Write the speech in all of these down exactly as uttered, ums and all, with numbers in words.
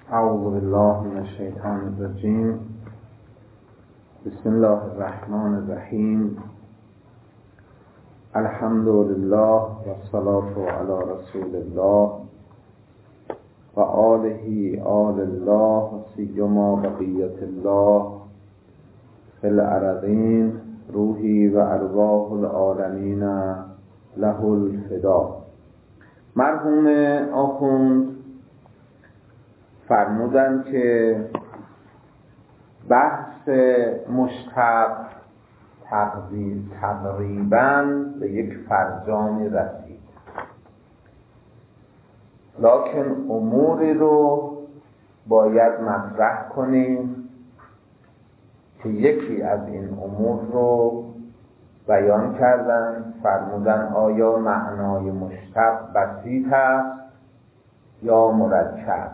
اعوذ بالله من الشیطان الرجیم. بسم الله الرحمن الرحیم. الحمد لله و الصلاة علی رسول الله و آله آل الله و سیما بقیت الله فی الارضین روحی و ارواح العالمین له الفدا. مرحوم آخوند فرمودن که بحث مشتق تقریباً به یک فرجامی رسید، لکن اموری رو باید مطرح کنیم که یکی از این امور رو بیان کردن. فرمودن آیا معنای مشتق بسیط است یا مرکب؟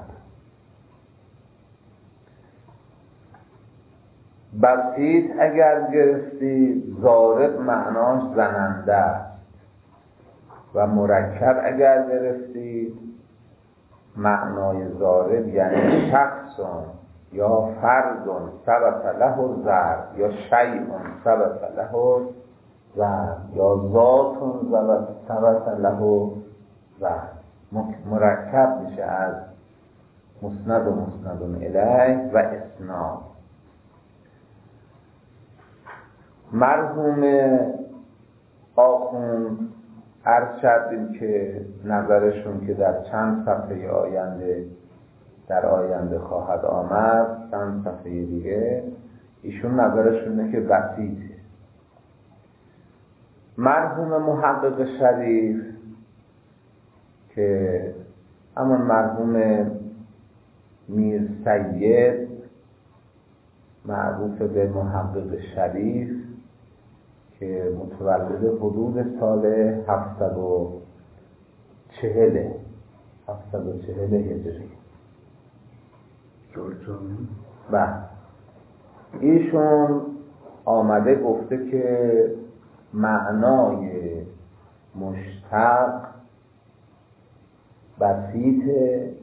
بسیط اگر گرفتی ضارب معناش زننده است و مرکب اگر گرفتی معنای ضارب یعنی شخص یا فرد ثبت له ضرب یا شیء ثبت له ضرب یا ذات ثبت له ضرب. مرکب میشه از مسند و مسند الیه و اسناد. مرحوم آخوند عرض کردیم که نظرشون که در چند صفحه آینده در آینده خواهد آمد، چند صفحه دیگه، ایشون نظرشون اینه که بسیطه. مرحوم محقق شریف که همون مرحوم میر سید معروف به محقق شریف که متولد حدود سال هفتصد و چهل هفتصد و چهل هجری و ایشون آمده گفته که معنای مشتق بسیطه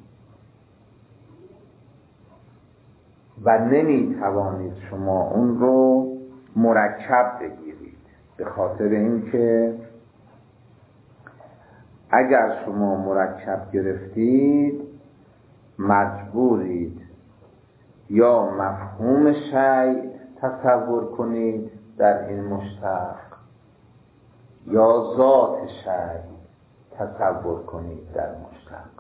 و نمیتوانید شما اون رو مرکب بگیرید، به خاطر اینکه اگر شما مرکب گرفتید مجبورید یا مفهوم شیء تصور کنید در این مشتق یا ذات شیء تصور کنید در مشتق.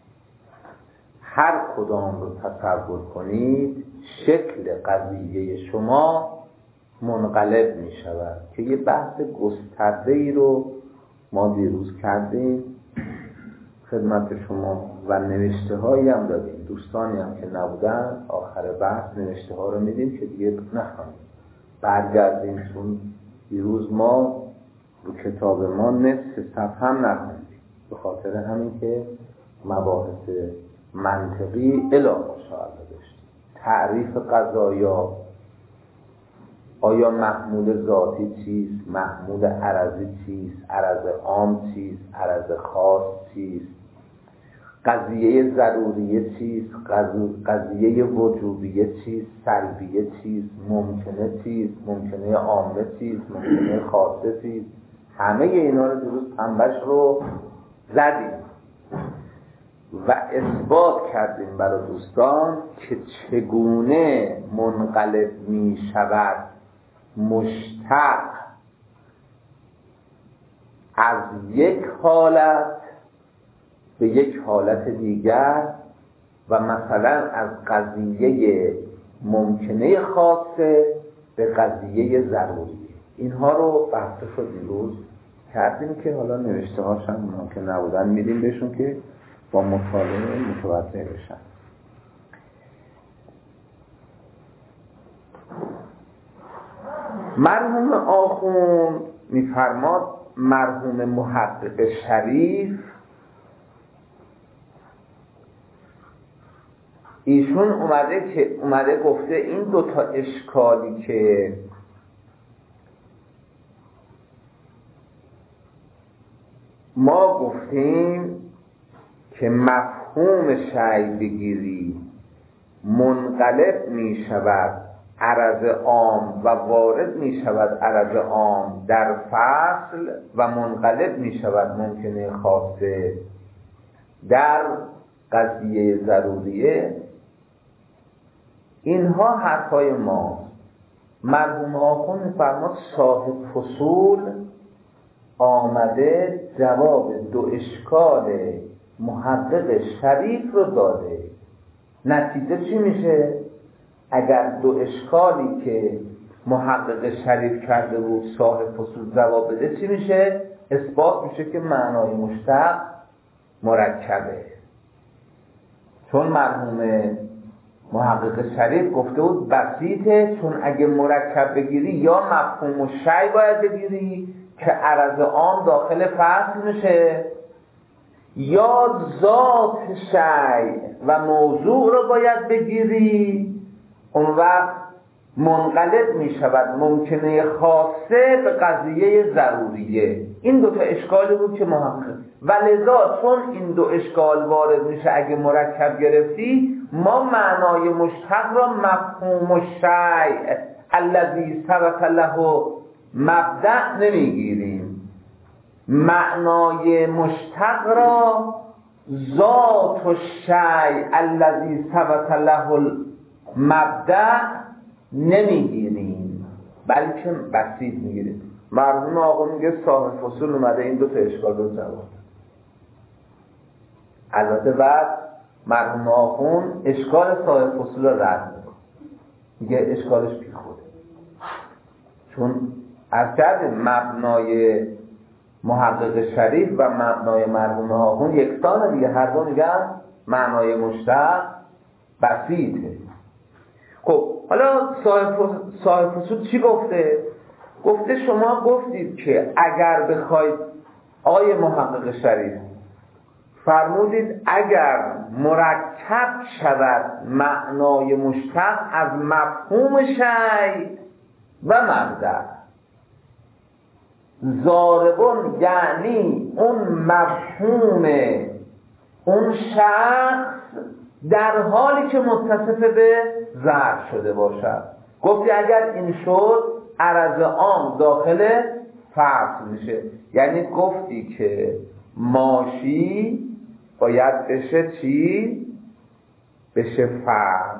هر کدام رو تصور کنید شکل قضیه شما منقلب می شود که یه بحث گسترده ای رو ما دیروز کردیم خدمت شما و نوشته هایی هم دادیم. دوستانی هم که نبودن آخر بحث نوشته ها رو میدیم که دیگه نخوانیم، برگردیم، چون دیروز ما رو کتاب ما نصف صفحه هم نخوندیم به خاطر همین که مباحث منطقی الی مشاهده داشتیم. تعریف قضایا، آیا محمول ذاتی چیست، محمول عرضی چیست، عرض عام چیست، عرض خاص چیست، قضیه ضروریه چیست، قضیه وجوبیه چیست، سلبیه چیست، ممکنه چیست، ممکنه عامه چیست، ممکنه خاصه چیست. همه اینا رو دیروز پنبش رو زدیم و اثبات کردیم برای دوستان که چگونه منقلب می شود مشتق از یک حالت به یک حالت دیگر و مثلا از قضیه ممکنه خاصه به قضیه ضروریه. اینها رو بحثش رو دیروز کردیم که حالا نوشته هاشم اونا که نبودن میدیم بهشون که با مطالعه متوجه بشن. مرحوم آخوند میفرماد مرحوم محقق شریف ایشون اومده که اومده گفته این دوتا اشکالی که ما گفتیم که مفهوم مفهوم شیء بگیری منقلب می شود عرض عام و وارد می شود عرض عام در فصل و منقلب می شود ممکنه خاصه در قضیه ضروریه. اینها حرفای ما. مرحوم آخوند می‌فرماد صاحب فصول آمده جواب دو اشکال محقق شریف رو داده. نتیجه چی میشه؟ اگر دو اشکالی که محقق شریف کرده بود صاحب فصول جواب بده چی میشه؟ اثبات میشه که معنای مشتق مرکبه. چون مرحوم محقق شریف گفته بود بسیطه، چون اگه مرکب بگیری یا مفهوم و شیء باید بگیری که عرض عام داخل فصل میشه، یا ذات شیء و موضوع رو باید بگیری، اون وقت منقلب می شود ممکنه خاصه به قضیه ضروریه. این دو تا اشکالی بود که محقق و لذا چون این دو اشکال وارد میشه اگه مرکب گرفتی، ما معنای مشتق را مفهوم الشیء الذی ثبت له مبدأ نمیگیریم، معنای مشتق را ذات الشیء الذی ثبت له مبدأ نمیگیریم، بلکه بسیط میگیریم. مرحوم آقا میگه صاحب فصول اومده این دو تا اشکال رو جواب. البته بعد مرحوم آخوند اشکال صاحب فصول رو رد میکنه، میگه اشکالش بی خوده، چون از کردیم مبنای محقق شریف و مبنای مرحوم آخوند یکسانه دیگه، هر دو میگن معنای مشتق بسیطه. خب حالا صاحب فصول چی گفته؟ گفته شما گفتید که اگر بخواید، آقای محقق شریف فرمودید اگر مرکب شود معنای مشتق از مفهوم شیء و مبدأ، ضاربون یعنی اون مفهوم اون شخص در حالی که متصف به ظرف شده باشد. گفتی اگر این شد عرض عام داخل فصل میشه، یعنی گفتی که ماشی باید بشه چی؟ بشه فصل.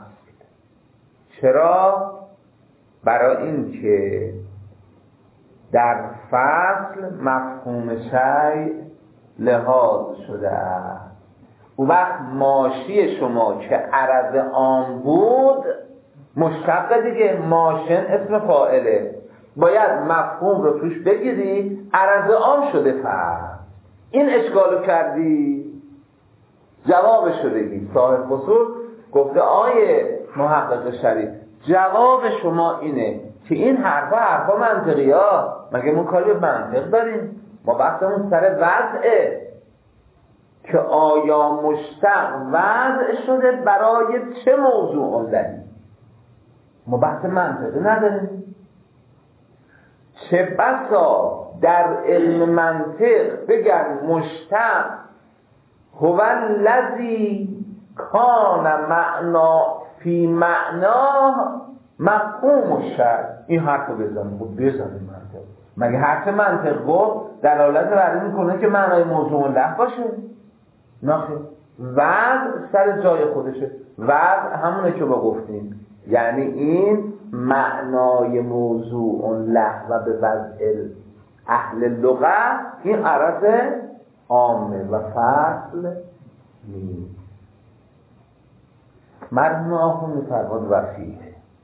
چرا؟ برای این که در فصل مفهوم شیء لحاظ شده است. اون وقت ماشی شما که عرض عام بود مشتق دیگه، ماشن اسم فاعله، باید مفهوم رو توش بگیری، عرض عام شده فصل. این اشکالو کردی، جوابش رو بگی. صاحب فصول گفته آیه محقق شریف جواب شما اینه که این حرفا حرفا منطقی ها، مگه ما کاری به منطق داریم؟ ما بحثمون سر وضعه که آیا مشتق وضع شده برای چه موضوع لهی. ما بحث منطقی نداریم. چه بسا در علم منطق بگن مشتق هو الذی کان معنا فی معناه مفهوم الشیء. این حرف رو بزنیم، خب بزنیم منطق. مگه حرف منطق گفت دلالت بر این میکنه که معنای موضوع له باشه؟ نخیر، وضع سر جای خودشه. وضع همونه که ما گفتیم، یعنی این معنای موضوع له و به وضع اهل لغت این عرض عامه و فصل نیست. مرحوم آخوند می‌فرماد وفیه.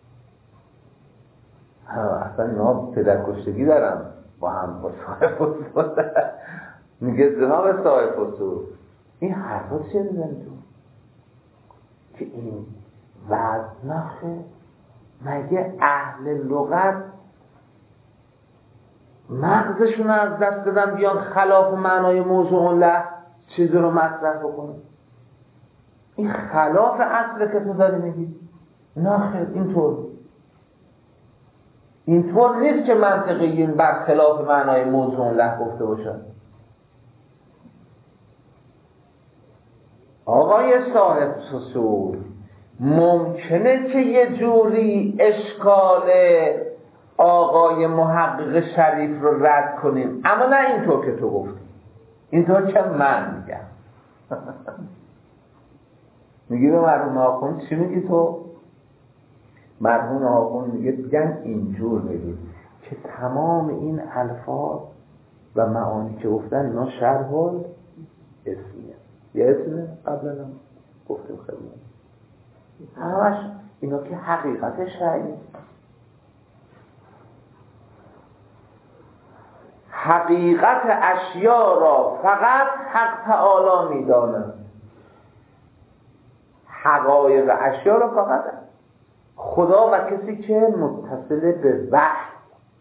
اصلا اینا پدرکشتگی دارن با هم با صاحب فصول. میگه جناب صاحب فصول این حرفا چیه میزنی تو؟ که این وضع نخه؟ مگه اهل لغت مغزشون از دست دادن بیان خلاف معنای موضوع له چیزی رو مطرح بکنه؟ این خلاف اصله که تو داری میگی. نخیر، اینطور اینطور نیست که منطقیین بر خلاف معنای موضوع له گفته باشن. آقای صاحب اصول، ممکنه که یه جوری اشکال آقای محقق شریف رو رد کنیم، اما نه اینطور که تو گفتی، اینطور که من میگم. میگی به مرحوم آخوند چی میگی تو؟ مرحوم آخوند میگه بیان اینجور بگید که تمام این الفاظ و معانی که گفتن اینا شرح اسمیه. یه اسمه قبلا هم گفتیم خیلی همش اینا که حقیقت شرعی، حقیقت اشیا را فقط حق تعالی میداند. حقایق اشیا را فقط خدا و کسی که متصل به وحی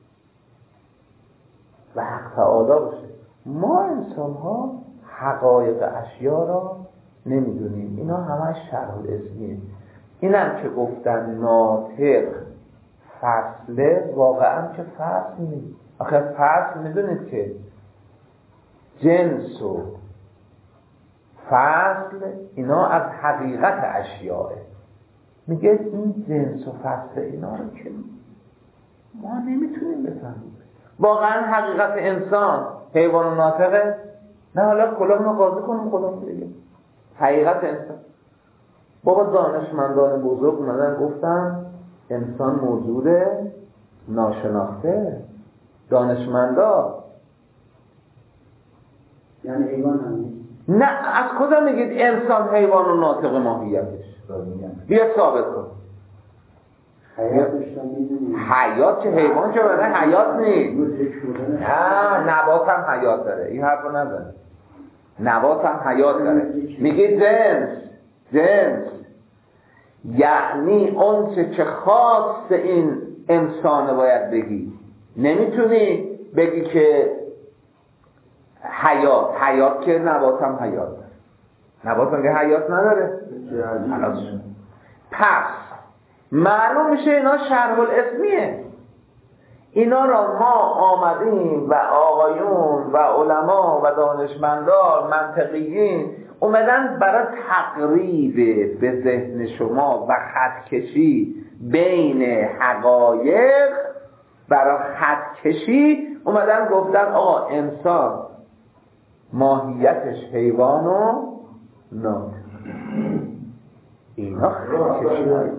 و حق تعالی باشه. ما انسان ها حقایق اشیا را نمیدونیم، اینا همش شرح الاسمیه. اینم که گفتن ناطق فصله، واقعا که فصل نیست. آخه فصل میدونید که جنس و فصل اینا از حقیقت اشیاءه. میگه این جنس و فصل اینا رو که ما نمیتونیم بفهمیم. واقعا حقیقت انسان حیوان و ناطقه؟ نه حالا کلام رو قاضی کنیم خدا میگه حقیقت انسان. بابا دانشمندان بزرگ اومدن گفتن انسان موجود ناشناخته. دانشمندا یعنی حیوان هم نیست؟ نه، از کجا میگید انسان حیوان و ناطق ماهیتش؟ بیا ثابت کن. حیاتش رو میدونی؟ حیات که حیوان که برای حیات نیست. نه، نبات هم حیات داره، این حرف رو نزن. نبات هم حیات داره. میگه جنس جنس یعنی اون چه که خاص این انسانه باید بگی. نمیتونی بگی که حیات حیات که نبات هم حیات داره. نبات مگه حیات نداره؟ پس معلوم میشه اینا شرح الاسمیه. اینا را ما آمدیم و آقایون و علما و دانشمندان منطقیین اومدن برای تقریب به ذهن شما و خطکشی بین حقایق، برای خطکشی اومدن گفتن آقا انسان ماهیتش حیوان و ناطق. اینا خطکشی هایی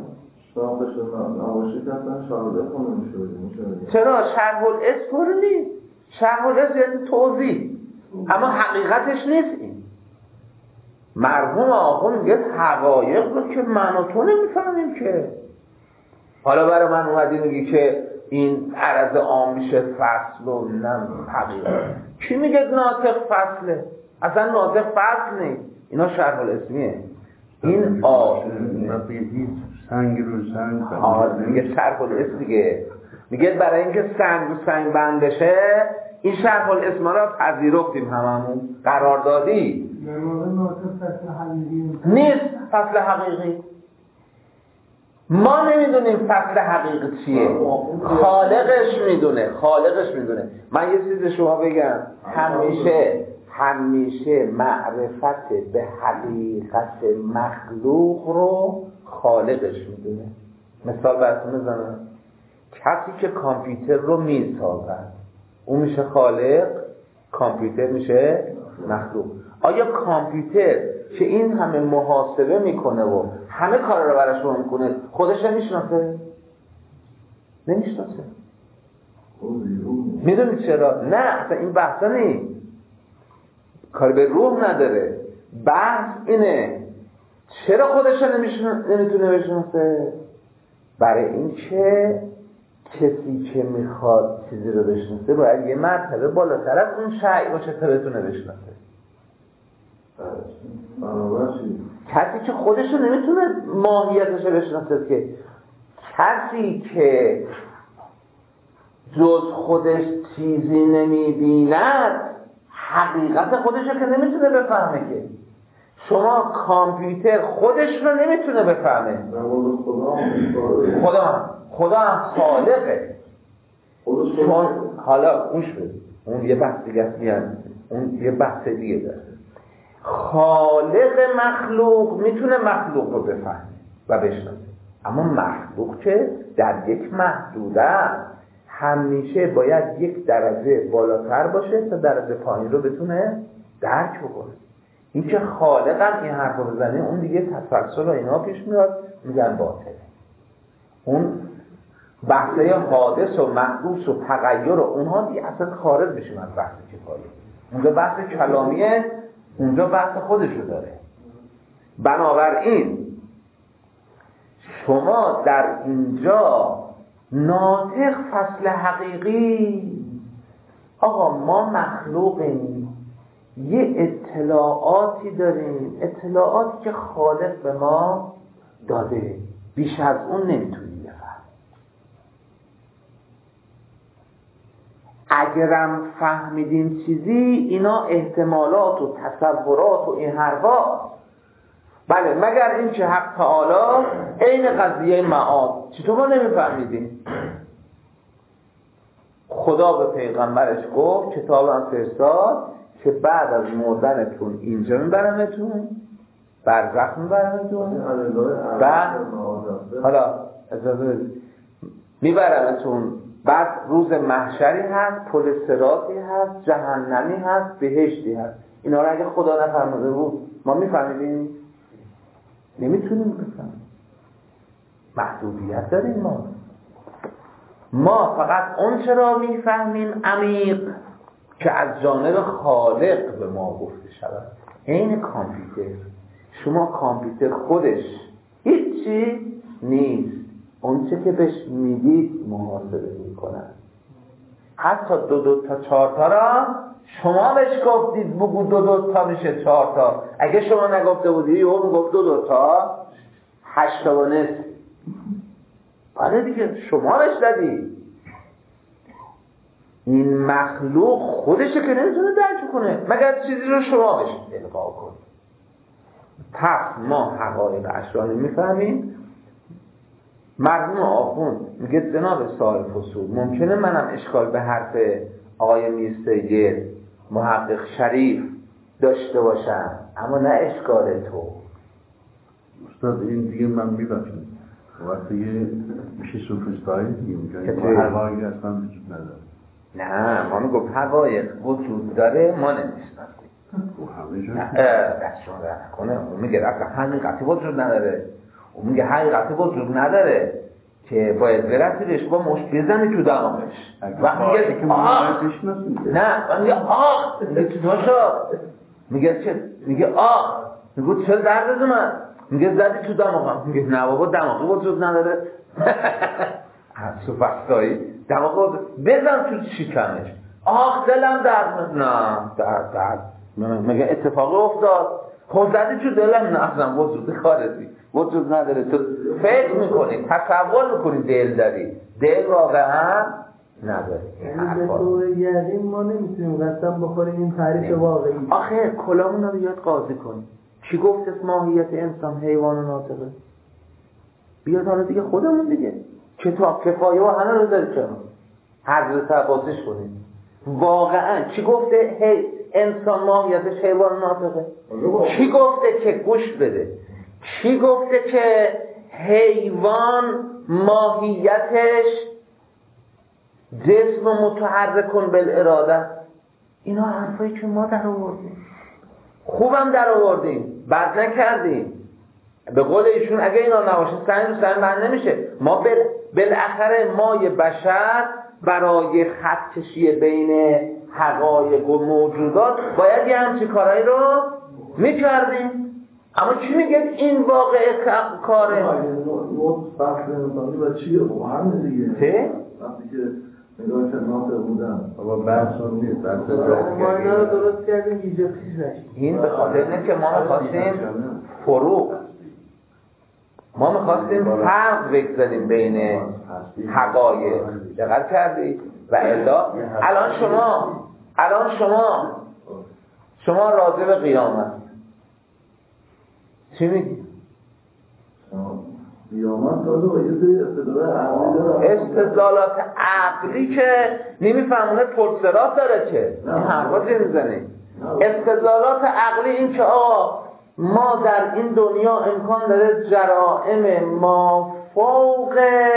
چرا؟ شرح الاسم نیست. شرح الاسم یعنی توضیح، اما حقیقتش نیست. این مرحوم آخوند میگه حقایق رو که من و تو نمیفهمیم که. حالا برای من اومدی میگی که این عرض عام میشه فصل و نم حقیقت. کی میگه ناطق فصله؟ اصلا ناطق فصل نیست. اینا شرح الاسمیه. این آیین سنگ رو سنگ بند میگه شرح الاسم دیگه. میگه برای اینکه سنگ رو سنگ بند بشه این شرح الاسم را پذیرفتیم، هممون قرار دادی. نیست فصل حقیقی. ما نمیدونیم فصل حقیقی چیه، خالقش میدونه. خالقش میدونه. من یه چیز شما بگم، همیشه همیشه معرفت به حقیقت مخلوق رو خالقش میدونه. مثال براتون بزنم. کسی که کامپیوتر رو میسازد اون میشه خالق، کامپیوتر میشه مخلوق. آیا کامپیوتر که این همه محاسبه میکنه و همه کار رو براش رو میکنه خودش نمیشناسه؟ نمیشناسه. میدونید چرا؟ نه اصلا این بحثا نیست. کار به روح نداره. بحث اینه چرا خودش نمیتونه بشناسه؟ برای این که کسی که میخواد چیزی رو بشناسه باید یه مرتبه بالاتر از اون شیء باشه تا بتونه بشناسه. کسی که خودش رو نمیتونه ماهیتش رو بشناسه، که کسی که جز خودش چیزی نمیبیند حقیقت خودش رو که نمیتونه بفهمه. که شما کامپیوتر خودش رو نمیتونه بفهمه. خدا هم خدا هم خالقه. چون حالا گوش بده، اون یه بحث دیگه است، اون یه بحث دیگه داره. خالق مخلوق میتونه مخلوق رو بفهمه و بشناسه، اما مخلوق که در یک محدوده همیشه باید یک درجه بالاتر باشه تا درجه پایین رو بتونه درک بکنه. این که خالق هم این حرف رو بزنه اون دیگه تسلسل و اینا پیش میاد، میگن باطله. اون بحثه حادث و محدوث و تغییر و اونها دیگه اصلا خارج بشیم از بحث کفایه. اونجا بحث کلامیه، اونجا بحث خودشو داره. بنابراین شما در اینجا ناطق فصل حقیقی، آقا ما مخلوقیم، یه اطلاعاتی داریم، اطلاعاتی که خالق به ما داده، بیش از اون نمیتونیم بفهم. اگرم فهمیدیم چیزی، اینا احتمالات و تصورات و این حرفا، بله، مگر این که حق تعالی عین قضیه معاد. چطور ما نمیفهمیدیم؟ خدا به پیغمبرش گفت کتابم فرستاد که بعد از مردنتون اینجا میبرمتون، برزخ میبرمتون، بعد حالا اجازه میبرمتون، بعد روز محشری هست، پل صراطی هست، جهنمی هست، بهشتی هست. اینا رو اگه خدا نفرموده بود ما میفهمیدیم؟ نمیتونیم بفهمیم. محدودیت داریم ما. ما فقط اون چرا میفهمیم عمیق که از جانب خالق به ما گفته شود. این کامپیوتر، شما کامپیوتر خودش هیچی نیست، اون چه که بهش میدید محاسبه میکنن. حتی دو دو تا چهار تا را شما بهش گفتید بگو دو دو تا میشه چهار تا، اگه شما نگفته بودی اون میگفت دو دو تا هشت تا و نصف. بله دیگه شما بهش دادی. این مخلوق خودشه که نمیتونه درک کنه مگر چیزی رو شما بهش القا کنید. پس ما حقایق اشیا رو میفهمیم. مرحوم آخوند میگه جناب صاحب فصول، ممکنه منم اشکال به حرف آقای میرسید محقق شریف داشته باشم، اما نه اشکال تو. استاد این دیگه من میبخشم وقتی یه میشه سوفیستایی دیگه میگه حقایق اصلا وجود نداره. نه، ما میگم حقایق وجود داره، ما نمیشناسیم. همه جا دست شما در نکنه. اون میگه اصلا حقیقتی وجود نداره، اون میگه حقیقتی وجود نداره که باید برسی بهش با مشت بزنی تو دماغش. وقتی میگه آخ، نه میگه آخ، میگه چی شد؟ میگه چه؟ میگه آخ، میگه چه درد من؟ میگه زدی تو دماغم. میگه نه بابا دماغی وجود نداره. سوفسطایی دماغ بزن تو شکمش. آخ دلم درد. نه درد درد میگه اتفاقی افتاد. خود زدی تو دلم. نه اصلا وجود خارجی وجود نداره. تو فکر میکنی، تصور میکنی دل داری، دل واقعا نداره. به طور یقین ما نمیتونیم قسم بخوریم این تعریف واقعی. آخه کلامون رو بیاد قاضی کنیم. کی گفت از ماهیت انسان حیوان و ناطقه؟ بیاد حالا دیگه خودمون دیگه کتاب کفایه و همه رو داری چرا حضرت عباسش کنیم. واقعا چی گفته هی انسان ماهیتش حیوان و ناطقه؟ کی گفته که گوش بده؟ کی گفته که حیوان ماهیتش جسم متحرکن بالاراده؟ اینا حرفایی که ما در آوردیم، خوبم در آوردیم، بد نکردیم. به قول ایشون اگه اینا نباشه سنگ رو سنگ بند نمیشه. ما بالاخره مای بشر برای خط کشی بین حقایق و موجودات باید یه همچی کارهایی رو میکردیم. اما چی میگه این واقعه کاره؟ نوت بحث نمی‌کنی و چیه؟ خب همین دیگه. چه؟ وقتی که نگاه ناطق بودن. بابا بحث اون نیست. ما اینا رو درست کردیم ایجا پیش نشید. این به خاطر اینه که ما میخواستیم فروق، ما میخواستیم فرق بگذاریم بین حقایق. دقت کردی؟ و الا الان شما الان شما شما راضی به قیامت چی میگی؟ قیامت داده و یه سری استدلال عقلی داره. استدلالات عقلی که نمیفهمونه پرسرات داره که این حرفا چه میزنی؟ استدلالات عقلی این که آقا ما در این دنیا امکان داره جرائم ما فوق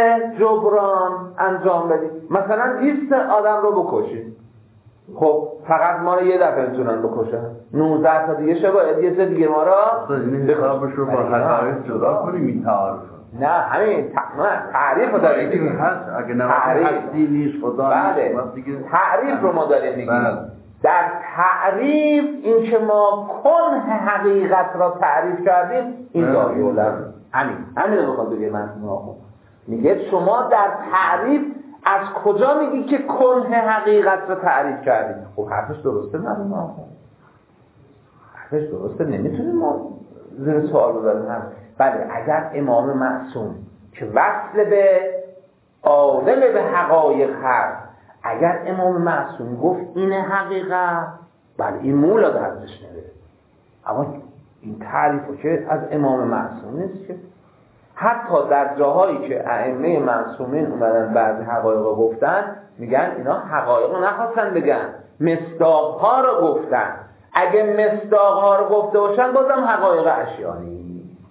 جبران انجام بدیم، مثلا بیست آدم رو بکشیم، خب فقط ما رو یه دفعه میتونن بکشن، نوزده تا دیگه شباید یه سه دیگه ما را این حسابش رو با حقایق جدا کنیم. این تعارف نه همین تعریف رو داریم میگیم هست، اگه نمید هستی نیست خدا بله. نیست تعریف رو ما داریم میگیم. در تعریف این که ما کنه حقیقت را تعریف کردیم این داری اولم همین همین رو بخواد بگه من آخون میگه شما در تعریف از کجا میگی که کنه حقیقت را تعریف کردیم؟ خب حرفش درسته مرمون آخون، حرفش درسته، نمیتونیم ما زیر سوال ببریم. بله اگر امام معصوم که وصل به عالم به حقایق هست، اگر امام معصوم گفت این حقیقت، بله این مولا درزش نده، اما این تعریفو که از امام معصوم نیست که. حتی در جاهایی که ائمه معصومین اومدن بعضی حقایق رو گفتن، میگن اینا حقایق رو نخواستن بگن، مصداق‌ها رو گفتن. اگه مصداق‌ها رو گفته باشن بازم حقایق اشیانی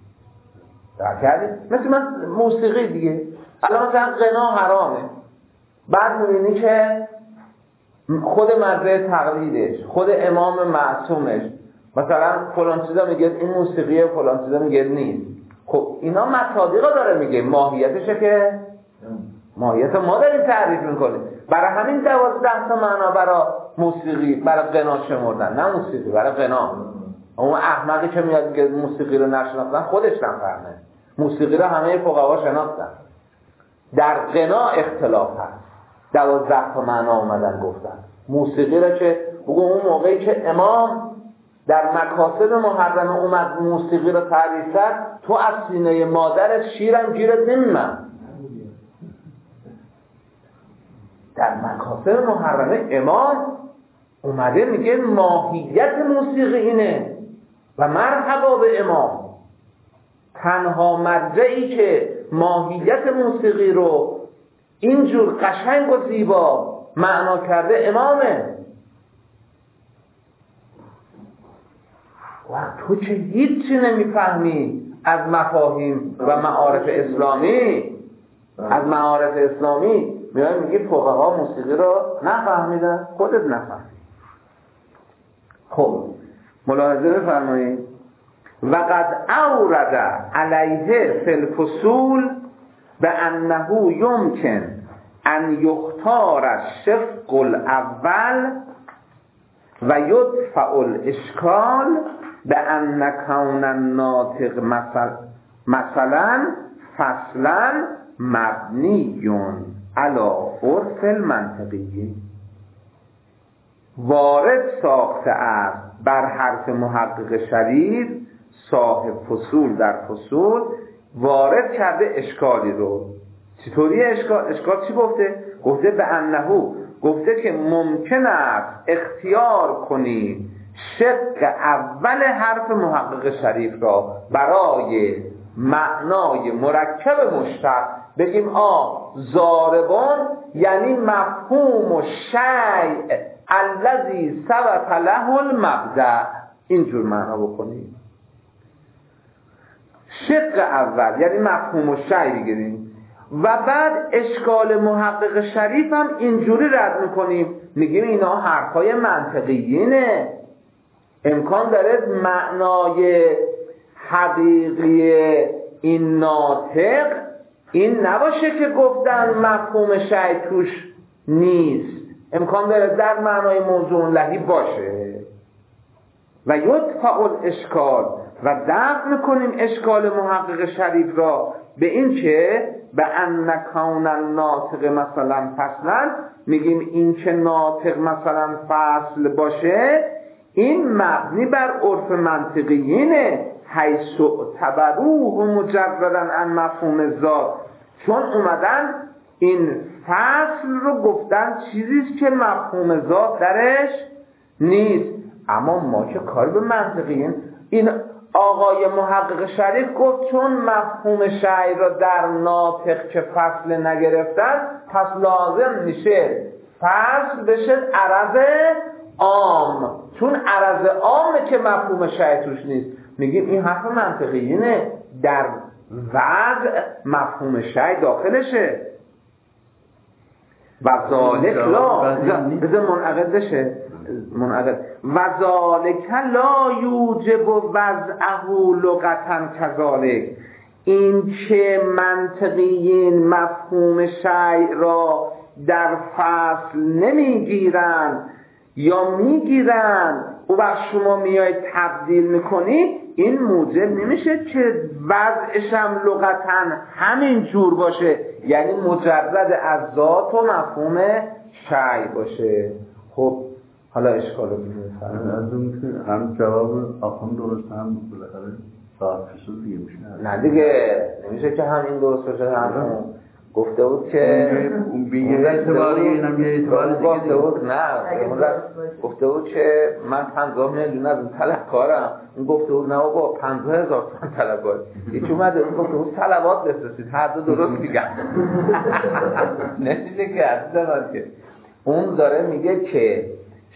در کردیم. مثل من موسیقی دیگه، الان مثلا غنا حرامه، بعد میبینی که خود مدرسه تقلیدش، خود امام معصومش مثلا فلان چیزا میگه این موسیقیه، فلان چیزا میگه نیست. خب اینا مصادیقا داره میگه، ماهیتشه که ماهیت ما داریم تعریف میکنیم. برای همین دوازده تا معنا برای موسیقی برای غنا شمردن، نه موسیقی برای غنا. اون احمقی که میاد میگه موسیقی رو نشناختن خودش نفهمه، موسیقی رو همه فقها شناختن. در غنا اختلاف هست، دوازده تا معنا اومدن گفتن. موسیقی رو که بگو اون موقعی که امام در مکاسب محرمه اومد موسیقی رو تعریف کرد، تو از سینه مادرت شیرم گیرت نمیمن. در مکاسب محرمه امام اومده میگه ماهیت موسیقی اینه و مرحبا به امام. تنها مرجعی که ماهیت موسیقی رو اینجور قشنگ و زیبا معنا کرده امامه. و تو که هیچی نمیفهمی از مفاهیم و معارف اسلامی، از معارف اسلامی میای میگی فقها موسیقی رو نفهمیدن، خودت نفهمی. خب ملاحظه بفرمایید. و قد اورد علیه فی الفصول بانه یمکن ان یختار الشق الاول و یدفع الاشکال بان کون الناطق مثلا مثلا فصلا مبنیون علی عرف المنطقی. وارد ساخته است بر حرف محقق شریف صاحب فصول در فصول، وارد کرده اشکالی رو. چطوری اشکال؟ اشکال چی گفته؟ گفته به انهو، گفته که ممکن است اختیار کنی شق اول حرف محقق شریف را برای معنای مرکب مشتق، بگیم آ ضاربان یعنی مفهوم و شیء الذی ثبت له المبدأ، اینجور معنا بکنیم. شق اول یعنی مفهوم و شیء بگیریم و بعد اشکال محقق شریف هم اینجوری رد میکنیم، میگیم اینا حرفای منطقیینه، امکان داره معنای حقیقی این ناطق این نباشه که گفتن مفهوم شیء توش نیست، امکان داره در معنای موضوع لهی باشه. و یدفع الاشکال و دفع میکنیم اشکال محقق شریف را به این که به ان کون الناطق مثلا فصلا، میگیم این که ناطق مثلا فصل باشه این مبنی بر عرف منطقیینه، حیث اعتبروه مجردا عن مفهوم ذات، چون اومدن این فصل رو گفتن چیزیست که مفهوم ذات درش نیست. اما ما که کار به منطقیین، این آقای محقق شریف گفت چون مفهوم شیء را در ناطق که فصل نگرفتن، پس لازم میشه فصل بشه عرض عام، چون عرض عامه که مفهوم شیع توش نیست. میگیم این حرف منطقیه، نه در وضع مفهوم شیع داخلشه. و ذالک لا بذار منعقد بشه منعقد و ذالک لا یوجب وضعه لغتا کذالک، این که منطقیین مفهوم شیع را در فصل نمیگیرن یا میگیرن و وقت شما میایید تبدیل میکنید، این موجب نمیشه که وضعش هم لغتا همین جور باشه، یعنی مجرد از ذات و مفهوم شیع باشه. خب حالا اشکال رو بفرمایید. از اون که هم جواب آخوند درست هم بالاخره صاحب فسود دیگه میشه. نه دیگه نمیشه که هم این درست باشه هم اون. گفته بود که اون بیگه اعتباری اینم یه اعتبار دیگه گفته بود نه گفته بود که من پنجاه میلیون از اون طلبکارم. اون گفته بود نه بابا پنجاه هزار تومان طلبکار. هیچ اومده اون گفته بود صلوات بفرستید، هر دو درست میگن. نمیشه که اصلا که اون داره میگه که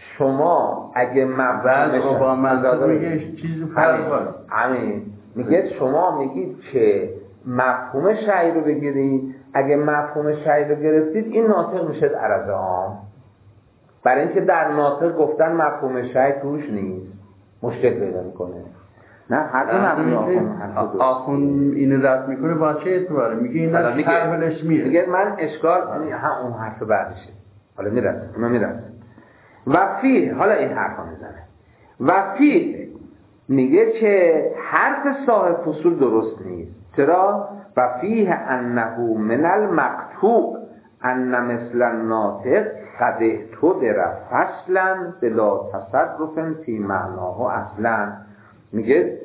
شما اگه مفهوم با منظور میگه چیزی فرق همین میگه شما میگید که مفهوم شیع رو بگیرید، اگه مفهوم شیع رو گرفتید این ناطق میشه عرض عام، برای اینکه در ناطق گفتن مفهوم شیع توش نیست، مشکل پیدا میکنه. نه هر دو نمیگه آخون این رد میکنه با چه اعتباره؟ میگه این در حرفش میره، میگه من اشکال هم اون حرف بعدشه. حالا میرسه اونا میرسه و فی حالا این حرفا میزنه و فی میگه که حرف صاحب فصول درست نیست. چرا؟ و فیه انه من المقطوع ان مثل الناطق قد اعتبر فصلا بلا تصرف فی معناه اصلا. میگه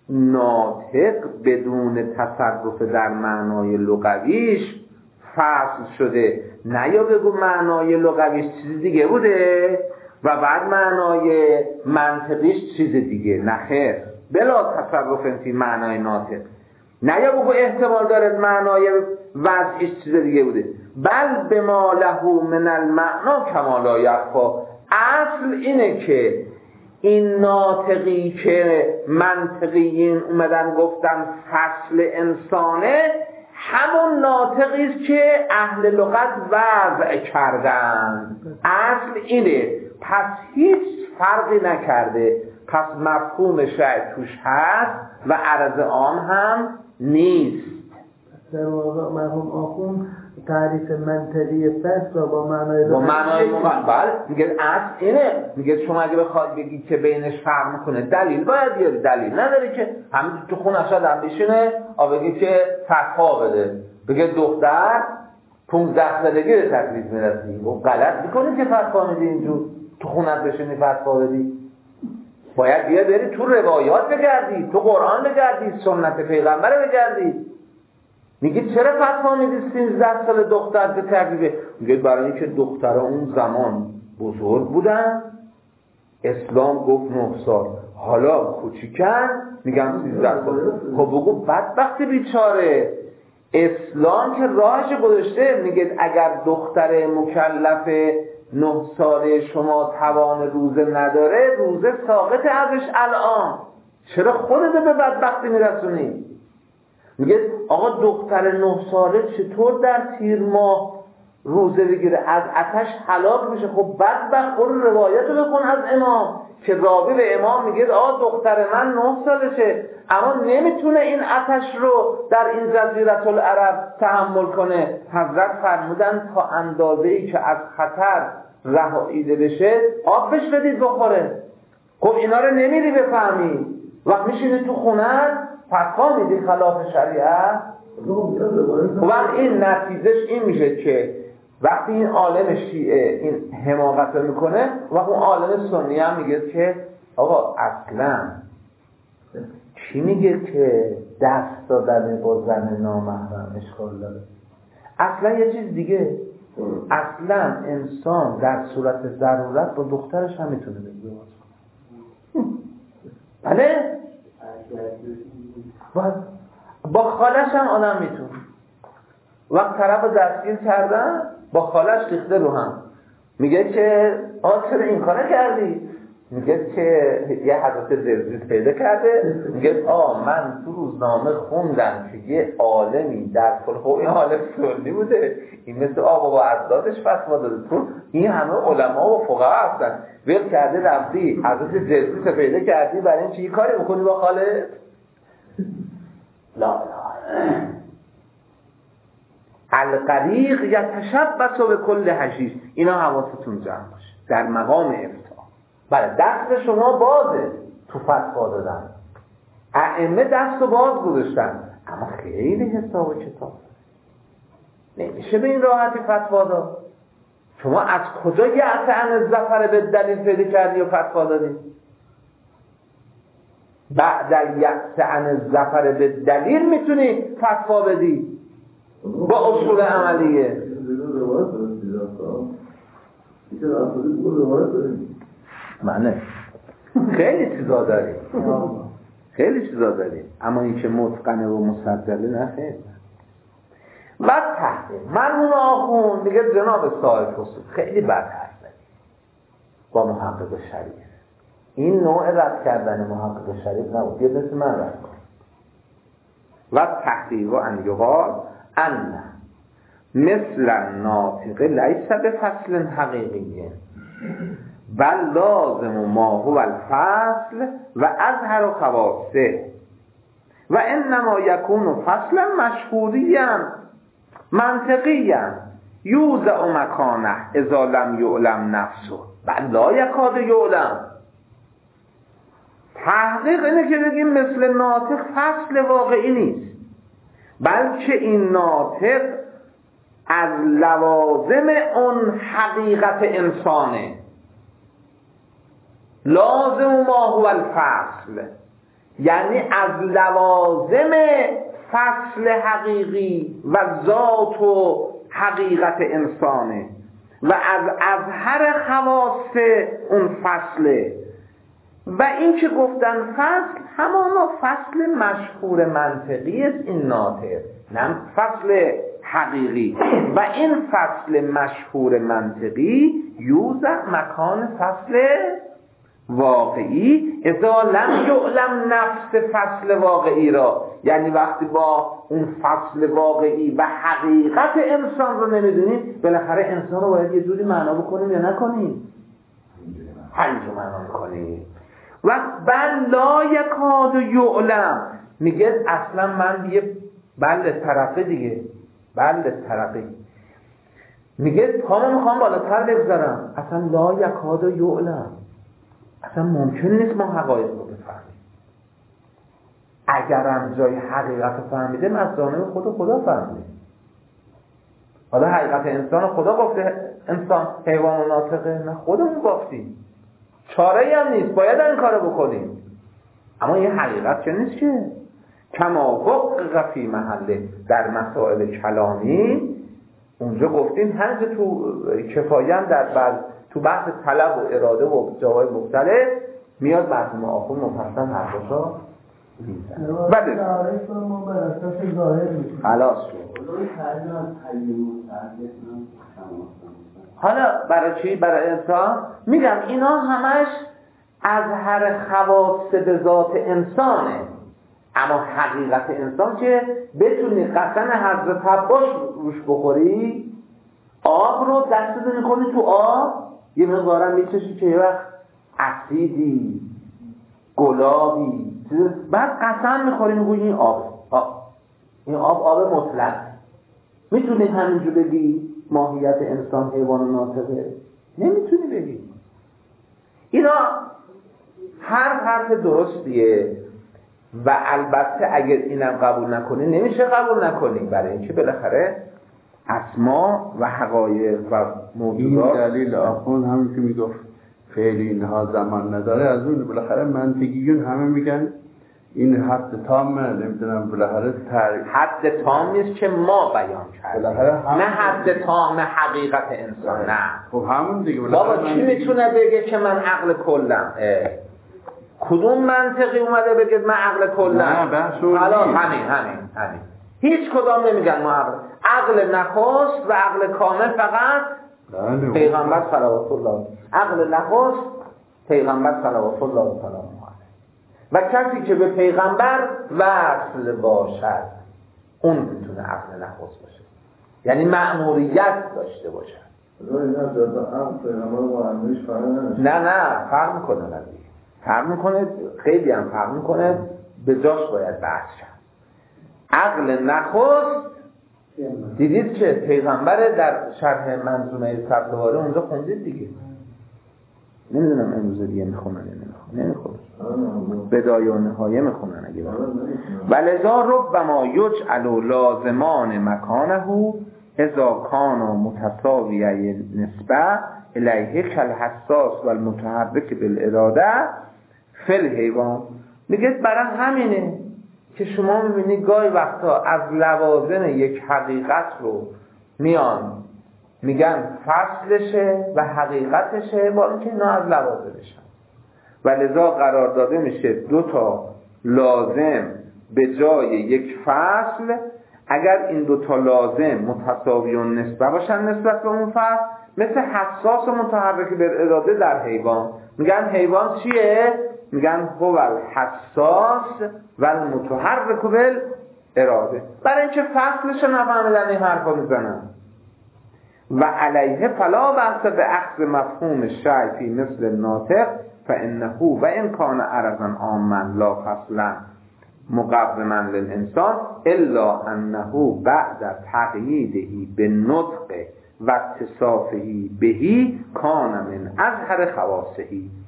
ناطق بدون تصرف در معنای لغویش فصل شده، نه یا بگو معنای لغویش چیز دیگه بوده و بعد معنای منطقیش چیز دیگه، نه خیر، بلا تصرف فی معنای ناطق، نه یا بگو احتمال داره معنای وضعش چیز دیگه بوده، بل بما له من المعنا کما لا یخفا. اصل اینه که این ناطقی که منطقیین اومدن گفتن فصل انسانه، همون ناطقی است که اهل لغت وضع کردن. اصل اینه، پس هیچ فرقی نکرده، پس مفهوم شیع توش هست و عرض عام هم نیست. در واقع مرحوم آخوند تعریف منطقی فصل را با معنای با معنای مقابل میگه اصل اینه. میگه شما اگه بخواد بگی که بینش فرق میکنه دلیل باید بیاری، دلیل نداری که همین تو خونه شاید هم بشینه آ بگی که فتوا بده، بگه دختر پونزده سالگی رو تکلیف میرسی و غلط میکنی که فتوا میدی اینجور تو خونت بشینی فتوا بدی. باید بیا بری تو روایات بگردی، تو قرآن بگردی، سنت پیغمبر بگردی. میگه چرا فتوا میدی سیزده سال دختر به تکلیف؟ میگه برای اینکه دخترها اون زمان بزرگ بودن، اسلام گفت نه سال، حالا کوچیکن میگم سیزده سال. خب بگو بدبخت بیچاره، اسلام که راهش گذاشته، میگه اگر دختر مکلف نه ساله شما توان روزه نداره، روزه ساقط ازش الان، چرا خودت به بدبختی میرسونی؟ میگه آقا دختر نه ساله چطور در تیر ماه روزه بگیره، از آتش هلاک میشه؟ خب بدبخت برو روایت رو بخون از امام که راوی به امام میگه آقا دختر من نه سالشه اما نمیتونه این آتش رو در این جزیره العرب تحمل کنه. حضرت فرمودن تا اندازه‌ای که از خطر رهاییده بشه آب بهش بدید بخوره. خب اینا رو نمیری بفهمی، وقت میشینی تو خونه فتوا میدی خلاف شریعت. خب این نتیجهش این میشه که وقتی این عالم شیعه این حماقت رو میکنه، وقتی اون عالم سنی هم میگه که آقا اصلا کی میگه که دست دادن با زن نامحرم اشکال داره؟ اصلا یه چیز دیگه، اصلا انسان در صورت ضرورت با دخترش هم میتونه ازدواج کنه. بله با خالش هم آدم میتونه. وقت طرف دستگیر کردن با خالش ریخته رو هم، میگه که آه چرا این کار کردی؟ میگه که یه حضرت زرزی پیدا کرده، میگه آه من تو روزنامه خوندم که یه عالمی در کل، خب این عالم سنی بوده، این مثل آقا با اجدادش فتوا داده، تو این همه علما و فقها هستن، ول کرده رفتی حضرت زرزی پیدا کردی برای این چه یه کاری بکنی با خالد؟ لا لا القریق یتشبث به کل حشیش. اینا حواستون جمع باشه در مقام افتاء. بله دست شما بازه تو فتوا دادن، ائمه دست و باز گذاشتن، اما خیلی حساب و کتاب نمیشه به این راحتی فتوا داد. شما از کجا یأس عن الظفر به دلیل پیدا کردی و فتوا دادی؟ بعد یأس عن الظفر به دلیل میتونی فتوا بدی با اصول عملیه. معنی خیلی چیزا داریم خیلی چیزا داریم اما این که متقنه و مصدقه نه خیلی. بعد تحقیق مرمون آخون دیگه جناب صاحب فصول خیلی بد حرف زدی با محقق شریف. این نوع رد کردن محقق شریف نبود، یه مثل من رد کن. و تحقیق و انیقال ان مثل ناطق لیس به فصل حقیقیه بل لازم ما هو الفصل و اظهر خواصه و انما یکون فصلا مشهوریا منطقیا یوزع مکانه اذا لم یعلم نفسه بل لا یکاد یعلم. تحقیق اینه که بگیم مثل ناطق فصل واقعی نیست، بلکه این ناطق از لوازم اون حقیقت انسانه. لازم ما هو الفصل یعنی از لوازم فصل حقیقی و ذات و حقیقت انسانه و از اظهر خواص اون فصله. و این که گفتن فصل همانا فصل مشهور منطقی است این ناطق، نه فصل حقیقی. و این فصل مشهور منطقی یوزع مکان فصل واقعی اذا لم یعلم نفس فصل واقعی را، یعنی وقتی با اون فصل واقعی و حقیقت انسان رو نمیدونیم بالاخره انسان رو باید یه جوری معنا بکنیم یا نکنیم؟ همینجور معنا بکنیم. و بل لا یکاد یعلم میگه اصلا من یه بل طرفه دیگه بل طرفه میگه پامو میخوام بالاتر بگذارم، اصلا لا یکاد یعلم اصلا ممکن نیست ما حقایق رو بفهمیم. اگرم جای حقیقت فهمیدیم از جانب خود خدا فهمیدیم. حالا حقیقت انسان خدا گفته انسان حیوان و ناطقه، نه خودمون گفتیم، چاره‌ای هم نیست، باید این کارو بکنیم. اما این حقیقت چه نیست که کما وقع فی محله در مسائل کلامی اونجا گفتیم همینجا تو کفایم در بعد تو بحث طلب و اراده و جاهای مختلف میاد مرحوم آخوند مفصل حرفاشا میزنه. بله ما بر اساس ظاهر میگیم خلاص شد. حالا برای چی؟ برای انسان میگم اینا همش اظهر خواص به ذات انسانه، اما حقیقت انسان که بتونی قسم حضرت عباس روش بخوری، آب رو دستت میکنی تو آب یه مقدارم میچشی که یه وقت اسیدی گلابی بعد قسم میخوری میگوی این آب آب این آب آب مطلق. میتونی همینجور بگی ماهیت انسان حیوان و ناطقه؟ نمیتونی بگی. اینا هر حرف درستیه و البته اگر اینم قبول نکنی نمیشه قبول نکنی، برای اینکه بالاخره اسما و حقایق و موضوعات. این دلیل آخوند همین که میگفت فعل اینها زمان نداره، از اون بالاخره منطقیون همه میگن این حد تام نمیدونم بالاخره تعریف حد تام نیست که ما بیان کردیم، نه حد تام حقیقت انسان. نه خب همون دیگه. بابا چی میتونه بگه که من عقل کلم؟ کدوم منطقی اومده بگه من عقل کلم؟ نه بحث حالا همین همین همین هیچ کدام نمیگن ما عقل. عقل نخست و عقل کامل فقط بله. پیغمبر صلوات الله، عقل نخست پیغمبر صلوات الله تعالی و کسی که به پیغمبر وصل باشد اون میتونه عقل نخست باشه، یعنی مأموریت داشته باشد. نه نه فرق میکنه، نزدیک فرق میکنه، خیلی هم فرق میکنه، به جاش باید بحث شد. عقل نخست دیدید که پیغمبر در شرح منظومه سبزواره اونجا خوندید دیگه، نمیدونم امروز دیگه میخونن یا نمیخونن، نمیخونن بدایه و نهایه میخونن اگه ولذا ربما یجعل لازمان مکانه اذا کان متساویه نسبه الیه کالحساس و المتحرک بالاراده فی الحیوان. میگه برای همینه که شما میبینید گاهی وقتا از لوازم یک حقیقت رو میان میگن فصلشه و حقیقتشه، با اینکه اینا از لوازمشن و لذا قرار داده میشه دو تا لازم به جای یک فصل. اگر این دو تا لازم متساویون نسبه باشن نسبت به اون فصل، مثل حساس و متحرک بالاراده در حیوان، میگن حیوان چیه؟ میگن هو الحساس و المتحرک بالاراده، برای اینکه فصلش نفهمیدن این حرفا میزنن. و علیه فلا بحث به اخذ مفهوم شیء فی مثل الناطق فانه و ان کان عرضا عاما لا فصلا مقوما للانسان الا انه بعد تقییده بالنطق و اتصافه بهی کان من اظهر خواصه.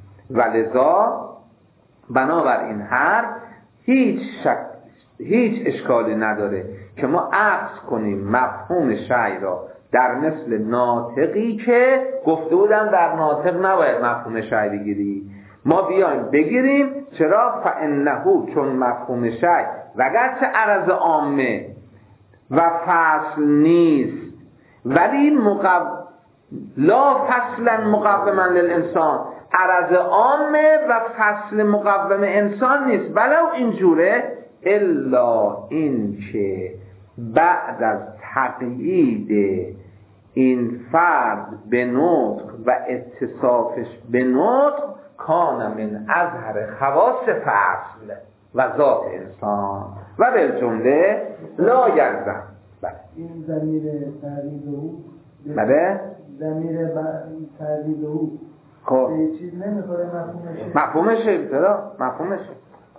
ولذا بنابراین هر هیچ شک هیچ اشکالی نداره که ما عکس کنیم مفهوم شیء را در مثل ناطقی که گفته بودم در ناطق نباید مفهوم شیء بگیری، ما بیایم بگیریم. چرا؟ فانه چون مفهوم شیء وگرچه عرض عامه و فصل نیست ولی مقو... لا فصلا مقوما للانسان، عرض عامه و فصل مقوم انسان نیست، ولو اینجوره الا این که بعد از تقیید این فرد به نطق و اتصافش به نطق کان من اظهر خواص فصل و ذات انسان و بالجمله لا یلزم. این ضمیر تعریض او بله ضمیر تعریض او خب به چیز نمیخوره مفهومش مفهومشه ابتدا مفهومشه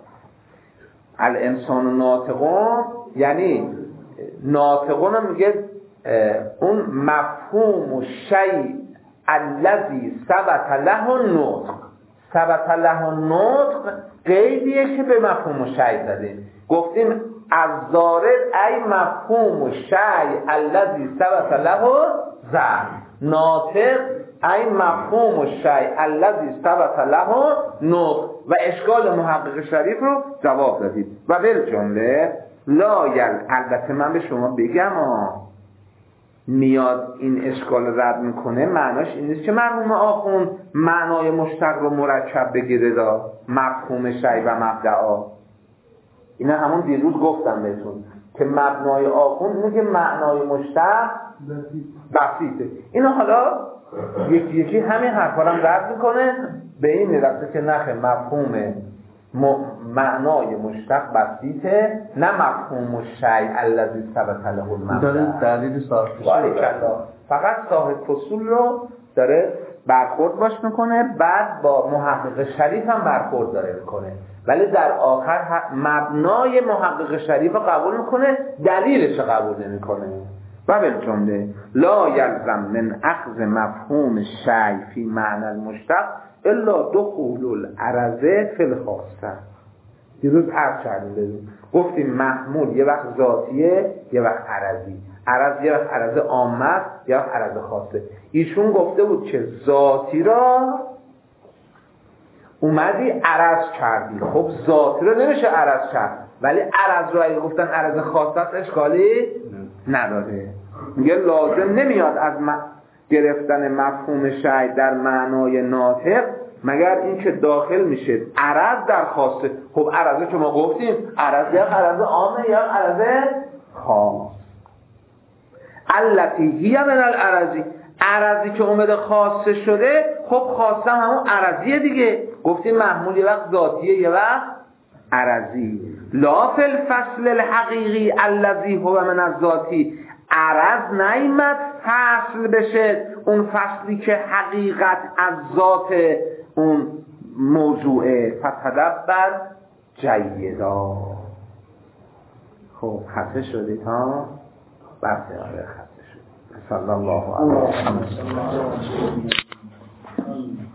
الانسان ناطقون، یعنی ناطقون میگه اون مفهوم شیء الذی ثبت له النطق. ثبت له النطق قیدیه که به مفهوم شیء زده، گفتیم از ضارب ای مفهوم شیء الذی ثبت له ذکر، ناطق ای مفهوم شیء الذی ثبت له نطق و اشکال محقق شریف رو جواب دادید. و بالجمله لا یل، البته من به شما بگم آه میاد این اشکال رد میکنه، معناش این نیست که مرحوم آخوند معنای مشتق رو مرکب بگیره دا مفهوم شیء و مبدعا. اینا همون دیروز گفتم بهتون که مبنای آخوند اینه که معنای مشتق بسیطه. اینا حالا یکی یکی همین حرفا رو رد میکنه به این میرسه که نخه مفهوم م... معنای مشتق بسیطه، نه مفهوم شیء الذی ثبت له المبدأ. داره دلیل صاحب فقط صاحب فصول رو داره برخورد باش میکنه، بعد با محقق شریف هم برخورد داره میکنه، ولی در آخر مبنای محقق شریف رو قبول میکنه، دلیلش رو قبول نمیکنه. و بالجمله لا یلزم من اخذ مفهوم شیء فی معنی المشتق الا دخول العرضه فی الخاصه. دیروز عرض کردیم گفتیم محمول یه وقت ذاتیه یه وقت عرضی، عرض یه وقت عرض عامه است یه وقت عرض خاصه. ایشون گفته بود که ذاتی را اومدی عرض کردی، خب ذاتی را نمیشه عرض کرد، ولی عرض را اگه گفتن عرض خاصه است اشکالی نداره. میگه لازم نمیاد از م... گرفتن مفهوم شیء در معنای ناطق مگر اینکه داخل میشه عرض در خاصه. خب عرضه که ما گفتیم عرض یا عرض عامه یا عرض خاص. التی هی من العرضی، عرضی که اومده خاصه شده، خب خاصه همون عرضیه دیگه. گفتیم محمول یه وقت ذاتیه یه وقت عرضی. لا فی الفصل الحقیقی الذی هو من الذاتی، عرض نیامد فصل بشه اون فصلی که حقیقت از ذات اون موضوعه. فتدبر جیدا. خب خطه شدید ها؟ بسیار خطه شدید. صلی الله علیه و سلم.